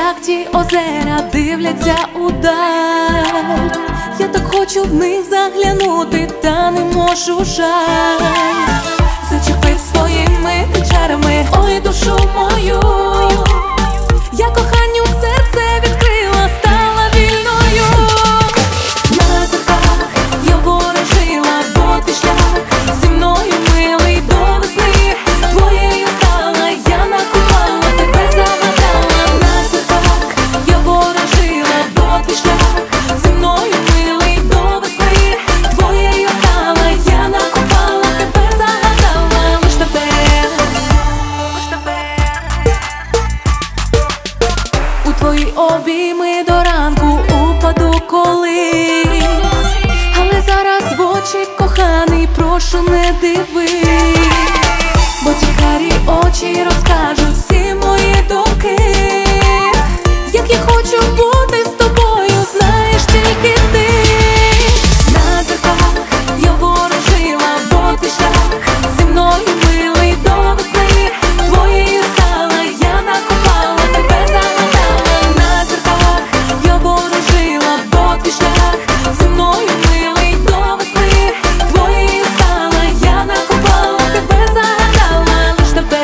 як ті озера дивляться удаль. Я так хочу в них заглянути, та не можу, жаль. Зачепив своїми чарами, ой, душу мою. Я коханню серце відкрила, стала вільною. На зеркалах я ворожила, бо ти шлях зі мною милий до весни. Твоєю стала, я накувала, тебе загадала. На зеркалах я ворожила, бо ти шлях зі мною милий до весни. Твоєю стала, я накувала, тебе загадала. Лиш тебе, лиш тебе. У твої обійми до ранку упаду колись, але зараз в очі, коханий, прошу, не дивись, бо ті карі очі розкажуть всі мої думки. Як я хочу бути з тобою, знаєш тільки ти. На зеркалах я ворожила, бо ти шлях зі мною милий до весни. Твоєю стала, я накопала, тебе загадала. На зеркалах я ворожила, бо ти шлях зі мною милий до весни. Твоєю стала, я накопала, тебе загадала. Лиш тебе.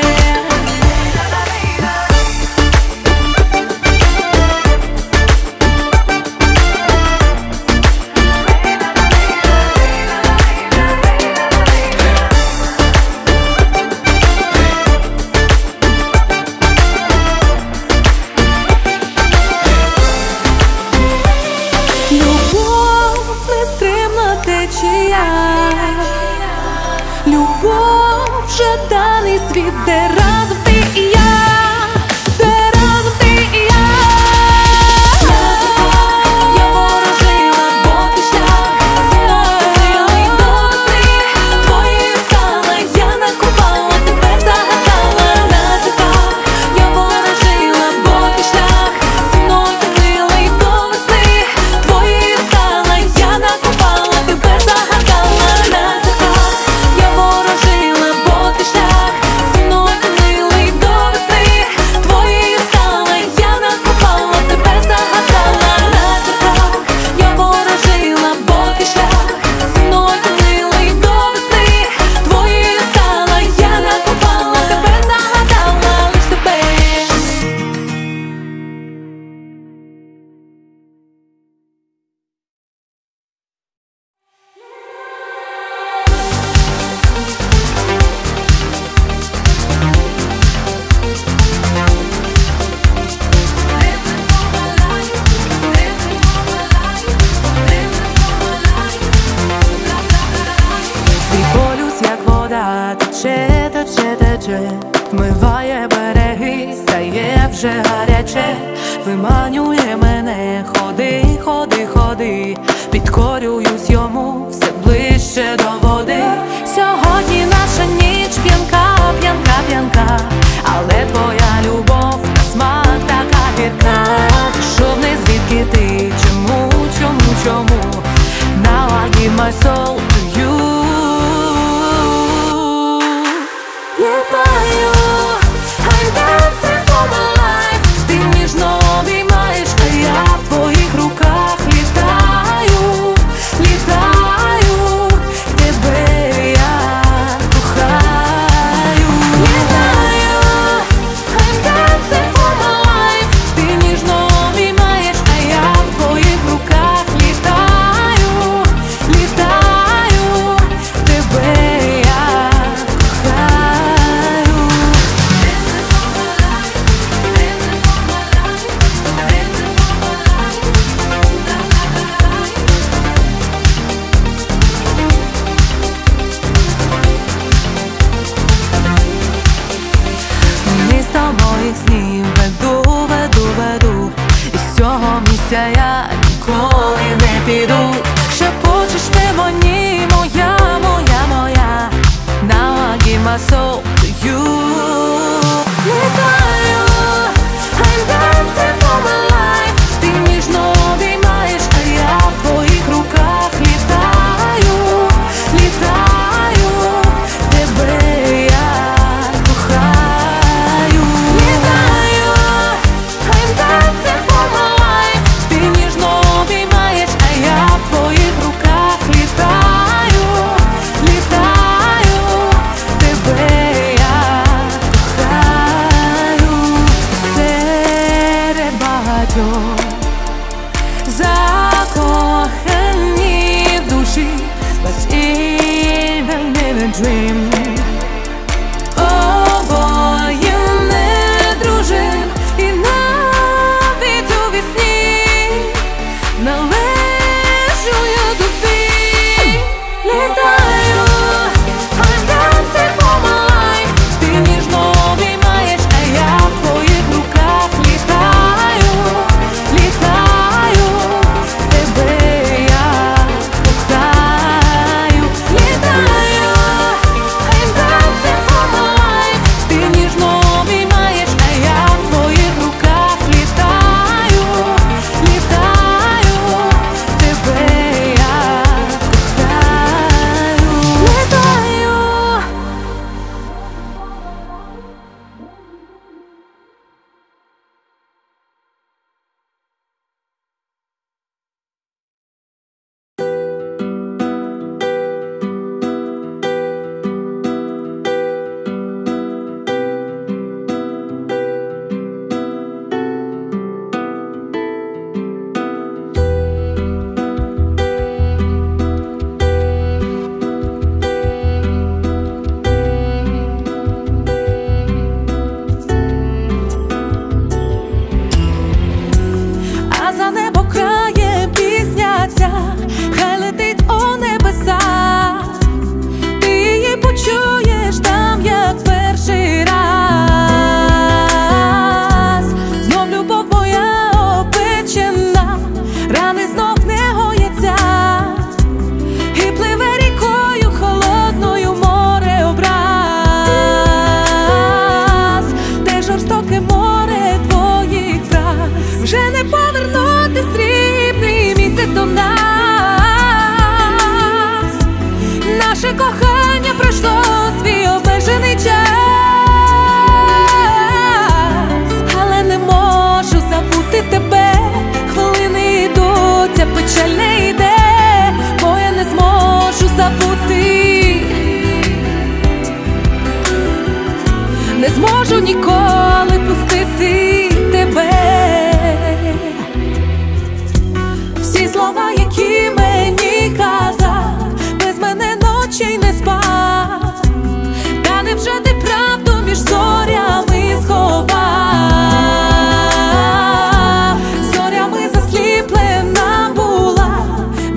Любов нестримна течія, любов вже даний світ, де разом ти і я, де разом ти і я. На зеркалах я ворожила, бо ти шлях зі мною милий до весни. Твоєю стала, я накувала, тебе загадала. На зеркалах я ворожила, бо ти шлях зі мною милий до весни. Твоєю стала, я накувала, тебе загадала. На зеркалах я ворожила, бо ти шлях зі мною милий до весни. Твоєю стала, я накувала, тебе загадала. На зеркалах я ворожила, бо ти шлях зі мною милий до весни. Твоєю стала, я накувала, тебе загадала. Лиш тебе. Твій полюс, як вода, тече, тече, тече, вмиває береги, стає вже гаряче, виманює мене, ходи, ходи, ходи, підкорююсь йому все ближче до води. Сьогодні наша ніч п'янка, п'янка, п'янка, але твоя любов на смак така гірка. Пішов не звідки ти, чому, чому, чому? Now I give my soul to you. Літаю, I'm dancing for my life. Ти ніжно обіймаєш, а я в твоїх руках літаю, літаю, тебе я кохаю. Літаю, I'm dancing for my life. Ти ніжно обіймаєш, а я в твоїх руках літаю, літаю. dream. Обоє не дружим, і навіть у вісні належу я тобі. Літаю, I'm dancing for my life. Ти ніжно обіймаєш, а я в твоїх руках літаю, літаю, тебе я кохаю. Літаю, I'm dancing for my life. Ти ніжно обіймаєш, а я в твоїх руках літаю, літаю, тебе я кохаю. Літаю. А за небо крає пісня ця, хай летить у небеса. Ти її почуєш там, як перший раз. Знов любов моя опечена, рани знов не гояться, і пливе рікою холодною море образ. Те жорстоке море твоїх враз, вже не повернути срібний місяць до нас. Наше кохання пройшло свій обмежений час, але не можу забути тебе. Хвилини йдуть, а печаль не йде, бо я не зможу забути. Не зможу ніколи пустити тебе. Всі слова, які мені казав, без мене ночей не спав. Та невже ти правду між зорями сховав? Зорями засліплена була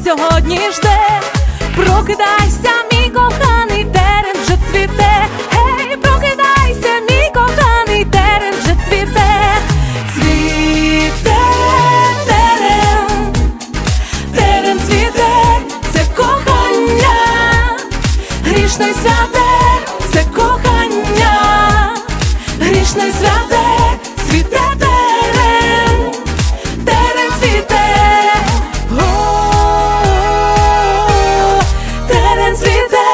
сьогодні жде. Прокидайся, мій коханий, терен вже цвіте. Гей, прокидайся, мій коханий, терен вже цвіте. Цвіте терен, терен цвіте, це кохання, грішне й святе, це кохання, грішне й святе, цвіте терен, терен цвіте. Терен цвіте.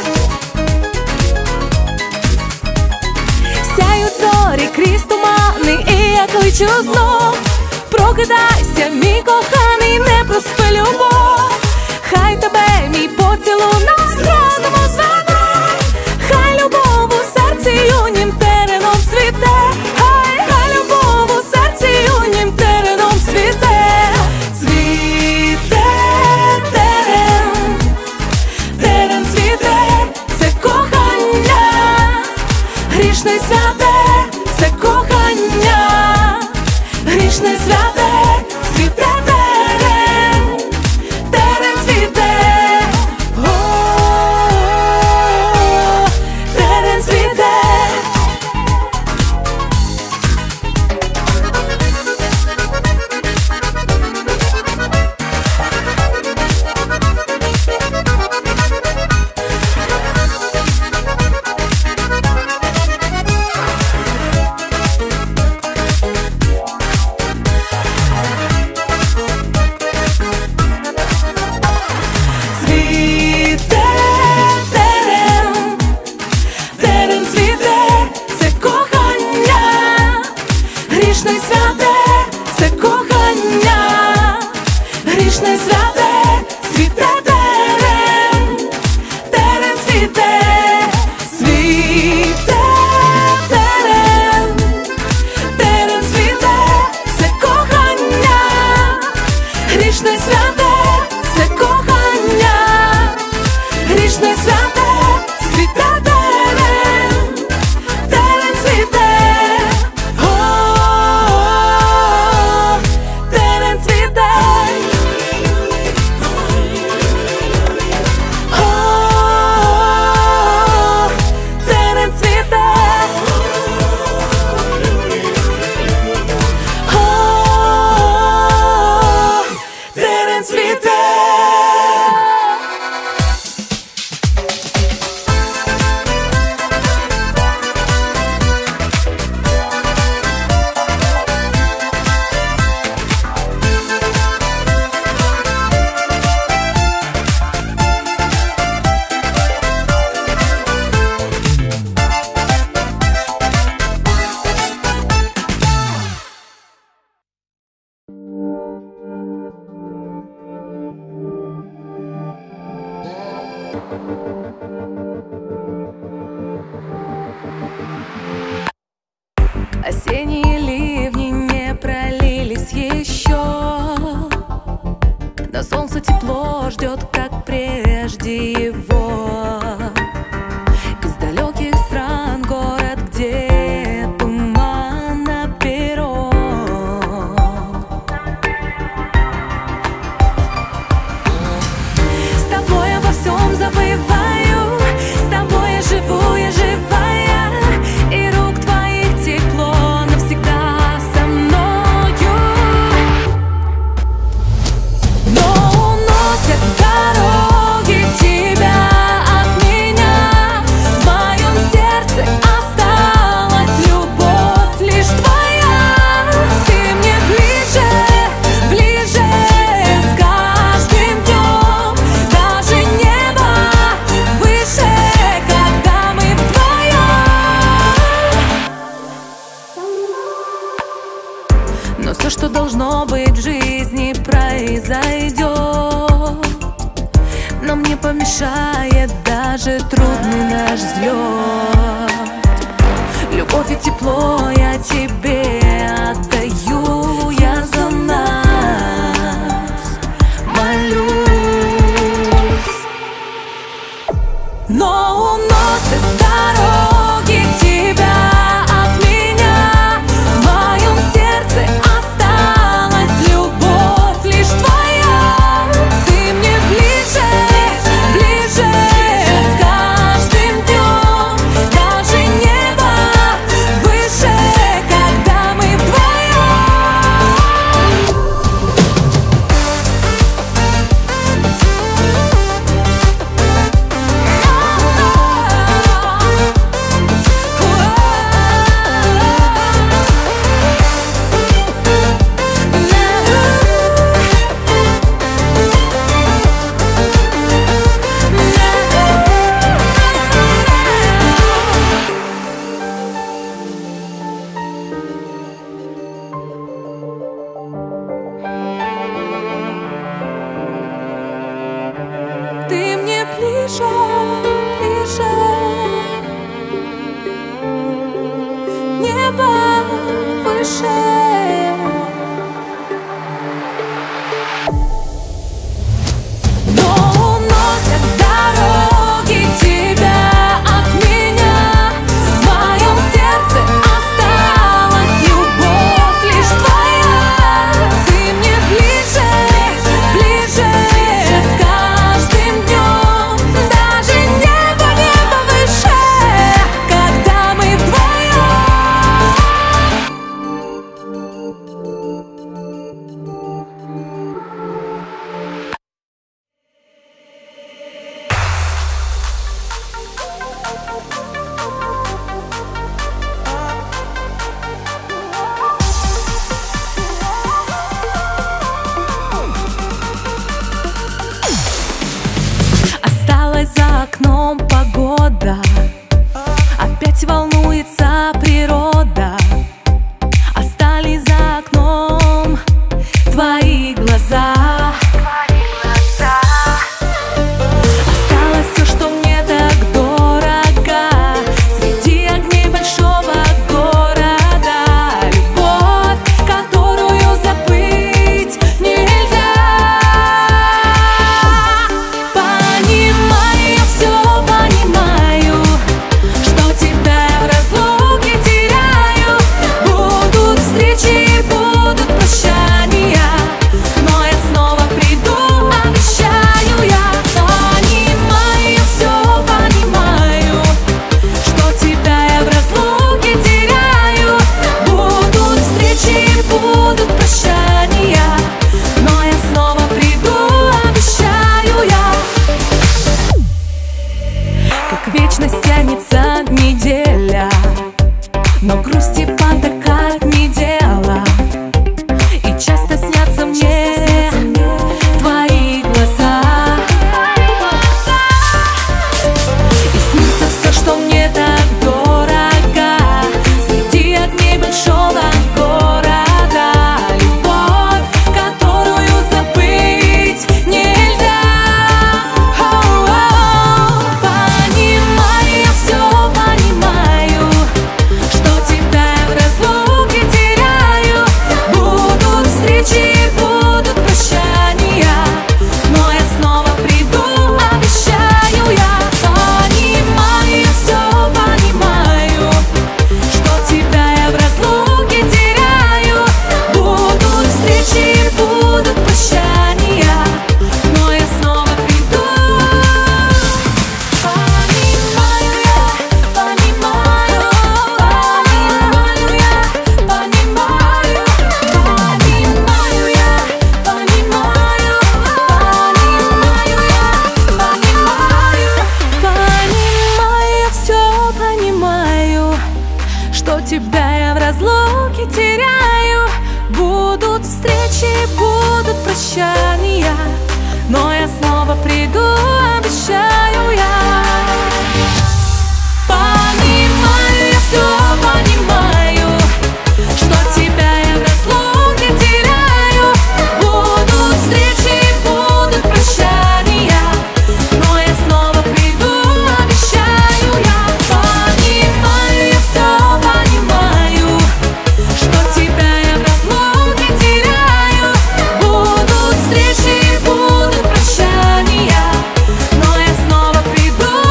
Сяють зорі крізь тумани, і я кличу знов. Прокидайся, мій коханий, не проспи любов. Хай тебе мій поцілунок розуму зведе. Хай любов у серці юнім тереном цвіте. Хай любов у серці юнім тереном цвіте. Цвіте терен, терен цвіте, це кохання, грішне й святе, це кохання, грішне й святе, цвіте терен, терен цвіте. Терен цвіте. Цвіте терен, терен цвіте, це кохання, грішне й святе, це кохання, грішне й святе, цвіте терен, терен цвіте. Цвіте терен, терен цвіте, це кохання, грішне й святе, це кохання, грішне й святе, цвіте терен, терен цвіте. Терен цвіте. Терен цвіте. Терен цвіте. Осенние ливни не пролились еще, но солнце тепло ждет, как прежде его. Из далеких стран город, где туман наперед. С тобой обо всем забываю, с тобой я живу, я живая, и рук твоих тепло навсегда со мною. Но уносят дороги тебя от меня, в моем сердце осталась любовь лишь твоя. Ты мне ближе, ближе с каждым днем, даже небо выше, когда мы вдвоем. Но все, что должно быть в жизни, произойдет. Нам не помешает даже трудный наш взлет. Любовь и тепло я тебе отдаю, я за нас молюсь. Но уносят дороги тебя от меня, в моем сердце осталась любовь лишь твоя. Ты мне выше. Но уносят дороги тебя от меня. В моем сердце осталась любовь лишь твоя. Ты мне ближе, ближе с каждым днем. Даже небо, небо выше, когда мы вдвоем. Осталась за окном погода, опять волнуется природа. Остались за окном твои глаза. Осталось все, что мне так дорого, среди огней большого города. Любовь, которую забыть нельзя. Понимаю, все понимаю, что тебя в разлуке теряю. Будут встречи, будут прощания, но я снова приду, обещаю я. Понимаю, все понимаю, что тебя я в разлуке теряю. Будут встречи, будут прощания, но я снова приду, обещаю я. Как вечность тянется неделя, но грусти потакать не дело. И часто снятся мне твои глаза. И снится все, что мне так дорого, среди огней большого города. Любовь, которую забыть нельзя. Понимаю, все понимаю, что тебя я в разлуке теряю. Будут встречи, будут прощания, но я снова приду, обещаю я. Понимаю, все понимаю, что тебя я в разлуке теряю. Будут встречи, будут прощания, но я снова приду. Понимаю я, понимаю, понимаю я, понимаю, понимаю я, понимаю, понимаю, все понимаю, что тебя я в разлуке теряю. Будут встречи, будут прощания, но я снова приду, обещаю я. Понимаю, я все понимаю, что тебя я в разлуке теряю. Будут встречи, будут прощания, но я снова приду, обещаю я. Понимаю, я все понимаю, что тебя я в разлуке теряю. Будут встречи, будут прощания, но я снова приду,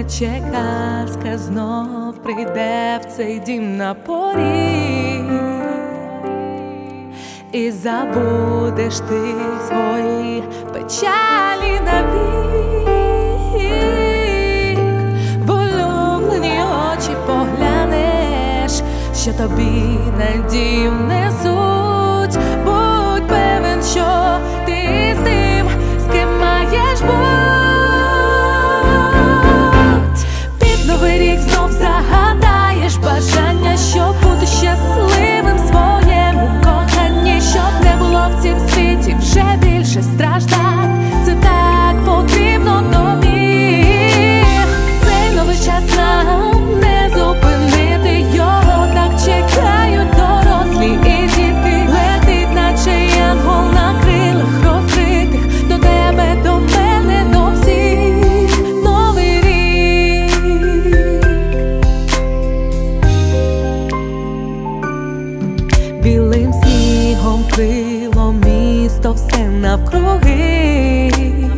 наче казка, знов прийде в цей дім на поріг, і забудеш ти свої печалі навік. В улюблені очі поглянеш, що тобі надію несуть. Будь певен, що ти з тим, з ким маєш бути. Під новий рік знов загадаєш бажання, щоб бути щасливим в своєму коханні, щоб не було в цім світі вже більше страждань. Це так потрібно тобі. Цей новий час нам не зупинити, його так чекають дорослі і діти. Летить, наче янгол на крилах розкритих, до тебе, до мене, до всіх. Новий рік. Білим снігом вкрило місто все навкруги,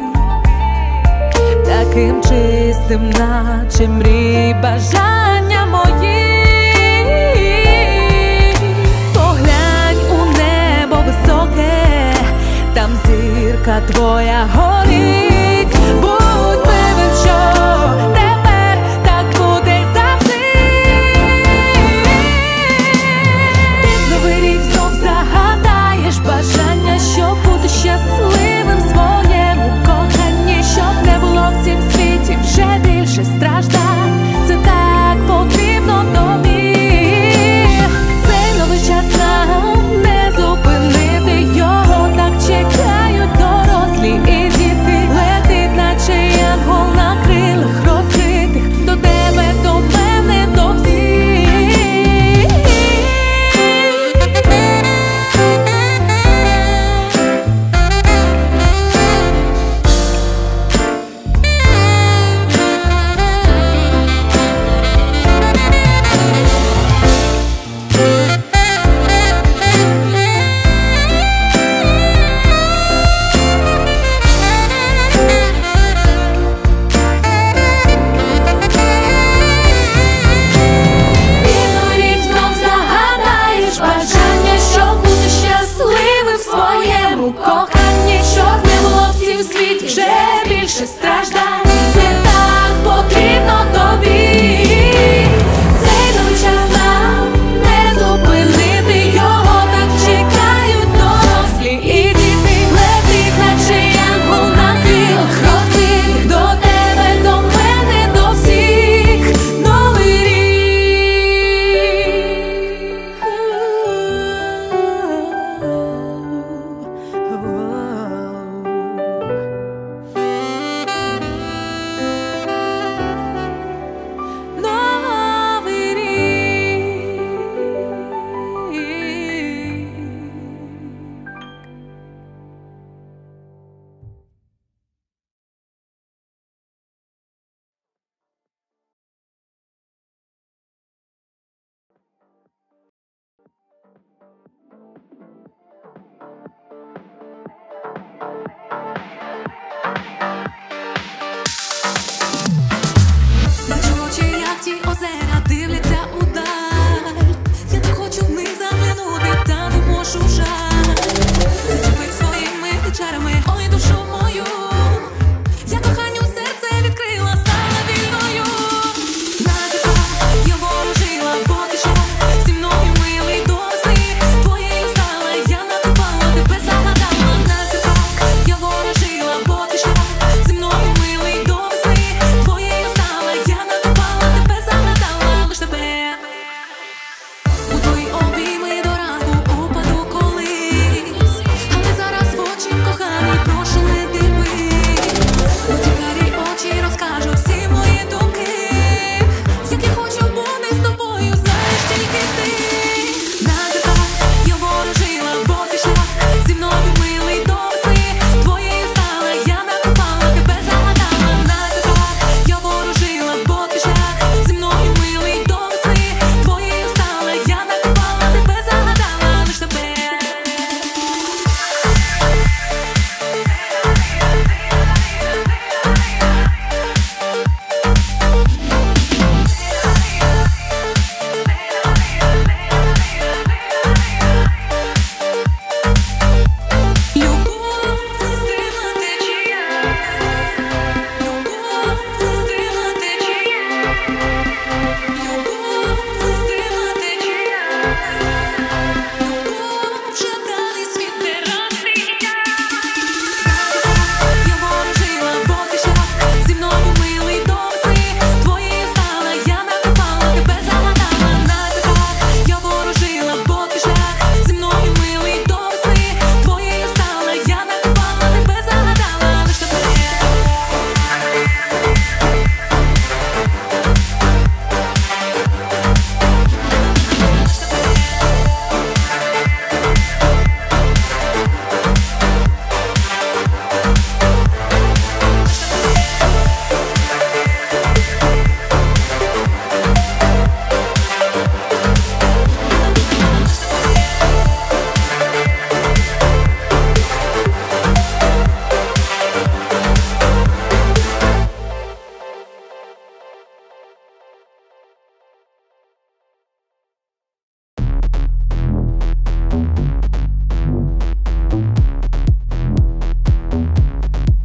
таким чистим, наче мрій бажання мої. Поглянь у небо високе, там зірка твоя горить. Будь певен, що тепер так буде й завжди. Під новий рік знов загадаєш бажання, щоб бути щасливим в своєму коханні, щоб не було в цім світі вже більше страждань. Це так потрібно тобі. Цей новий час нам не зупинити, його так чекають дорослі і діти. Летить, наче янгол на крилах розкритих, до тебе, до мене, до всіх. Під новий рік знов загадаєш бажання, щоб бути щасливим в своєму коханні,